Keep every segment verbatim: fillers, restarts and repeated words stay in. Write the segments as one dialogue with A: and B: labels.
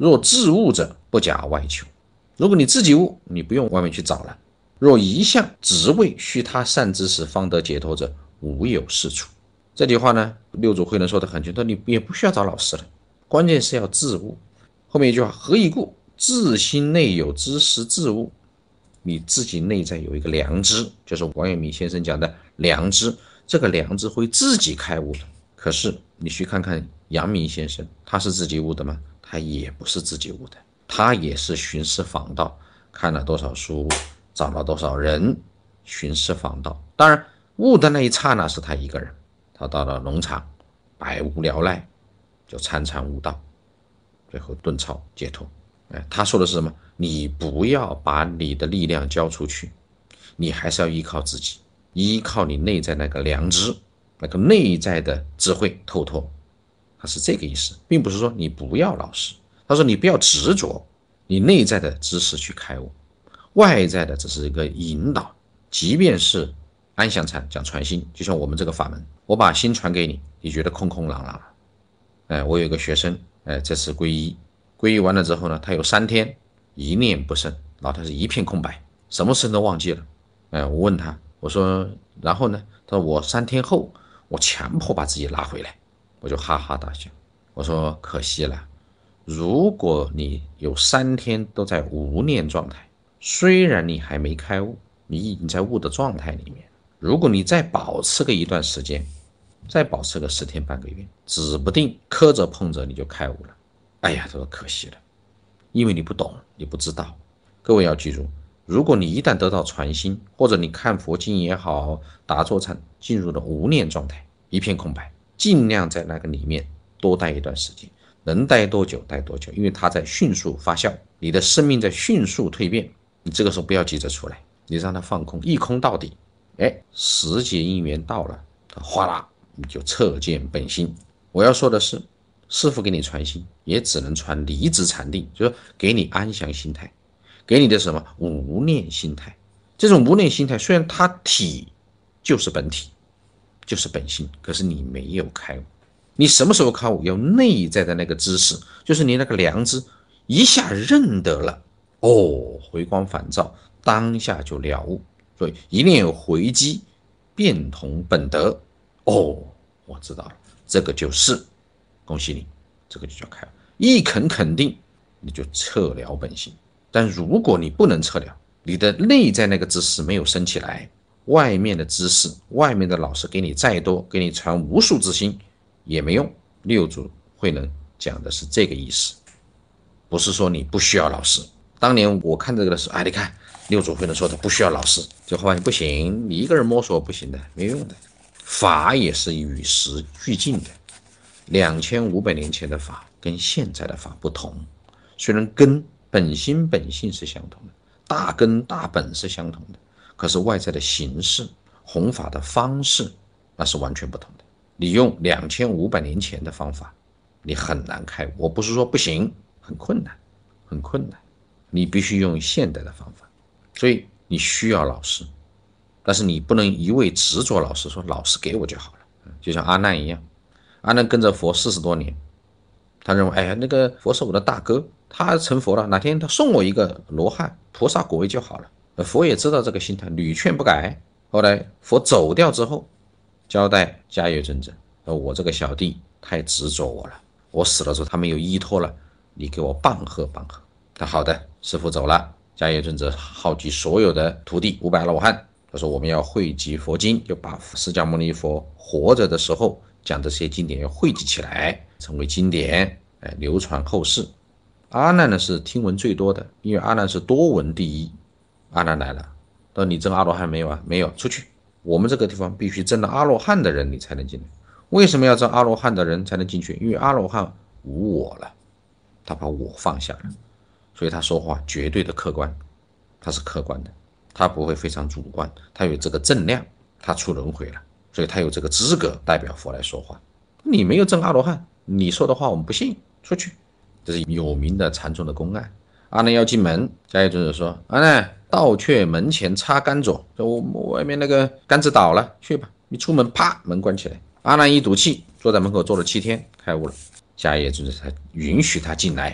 A: 若自悟者，不假外求。如果你自己悟，你不用外面去找了。若一向只为须他善知识方得解脱者，无有是处。这句话呢，六祖慧能说得很清楚，你也不需要找老师了，关键是要自悟。后面一句话，何以故？自心内有知识自悟。你自己内在有一个良知，就是王阳明先生讲的良知，这个良知会自己开悟的。可是你去看看阳明先生，他是自己悟的吗？他也不是自己悟的，他也是寻师访道，看了多少书，找了多少人，寻师访道。当然悟的那一刹那是他一个人，他到了农场，百无聊赖，就参禅悟道，最后顿超解脱。哎，他说的是什么？你不要把你的力量交出去，你还是要依靠自己，依靠你内在那个良知，那个内在的智慧透脱。他是这个意思，并不是说你不要老师，他说你不要执着你内在的知识去开悟，外在的只是一个引导。即便是安详禅讲传心，就像我们这个法门，我把心传给你，你觉得空空朗朗了。哎，我有一个学生，哎，这次皈依，皈依完了之后呢，他有三天一念不生，然后他是一片空白，什么事都忘记了。哎，我问他，我说然后呢？他说我三天后我强迫把自己拉回来。我就哈哈大笑，我说可惜了，如果你有三天都在无念状态，虽然你还没开悟，你已经在悟的状态里面，如果你再保持个一段时间，再保持个十天半个月，指不定磕着碰着你就开悟了。哎呀，他说可惜了，因为你不懂，你不知道。各位要记住，如果你一旦得到传心，或者你看佛经也好，打坐禅进入了无念状态，一片空白，尽量在那个里面多待一段时间，能待多久待多久，因为它在迅速发酵，你的生命在迅速蜕变。你这个时候不要急着出来，你让它放空，一空到底。哎，时节因缘到了，哗啦，你就彻见本心。我要说的是，师父给你传心，也只能传离子禅定，就是给你安详心态，给你的什么无念心态。这种无念心态，虽然它体就是本体，就是本性，可是你没有开悟。你什么时候开悟？有内在的那个知识，就是你那个良知一下认得了，哦，回光返照，当下就了悟。所以一念回击，变同本德。哦，我知道了，这个就是恭喜你，这个就叫开悟。一肯肯定，你就彻了本性。但如果你不能彻了，你的内在那个知识没有升起来，外面的知识，外面的老师给你再多，给你传无数之心也没用。六祖慧能讲的是这个意思，不是说你不需要老师。当年我看这个的时候，哎，你看六祖慧能说的不需要老师，就后来不行，你一个人摸索不行的，没用的。法也是与时俱进的，两千五百年前的法跟现在的法不同，虽然根本心本性是相同的，大根大本是相同的，可是外在的形式、弘法的方式那是完全不同的。你用两千五百年前的方法，你很难开悟。我不是说不行，很困难，很困难。你必须用现代的方法，所以你需要老师，但是你不能一味执着老师，说老师给我就好了。就像阿难一样，阿难跟着佛四十多年，他认为哎呀，那个佛是我的大哥，他成佛了，哪天他送我一个罗汉菩萨果位就好了。佛也知道这个心态，屡劝不改。后来佛走掉之后，交代迦叶尊者，我这个小弟太执着我了，我死了之后他没有依托了，你给我棒喝棒喝。他好的，师父走了，迦叶尊者号集所有的徒弟五百罗汉，他说我们要汇集佛经，就把释迦牟尼佛活着的时候讲的这些经典要汇集起来，成为经典，哎，流传后世。阿难呢是听闻最多的，因为阿难是多闻第一。阿难来了，他说你证阿罗汉没有啊？没有，出去。我们这个地方必须证了阿罗汉的人你才能进来。为什么要证阿罗汉的人才能进去？因为阿罗汉无我了，他把我放下了，所以他说话绝对的客观，他是客观的，他不会非常主观，他有这个正量，他出轮回了，所以他有这个资格代表佛来说话。你没有证阿罗汉，你说的话我们不信，出去。这是有名的禅宗的公案。阿难要进门，迦叶尊者说：阿难，倒却门前插竿左，我外面那个杆子倒了，去吧。你出门，啪，门关起来。阿难一赌气，坐在门口坐了七天，开悟了。迦叶尊者才允许他进来。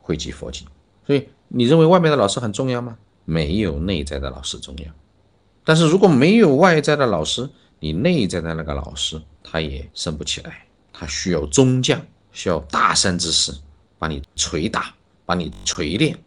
A: 汇集佛经。所以你认为外面的老师很重要吗？没有内在的老师重要。但是如果没有外在的老师，你内在的那个老师他也升不起来，他需要中将，需要大善之师把你捶打，把你锤炼，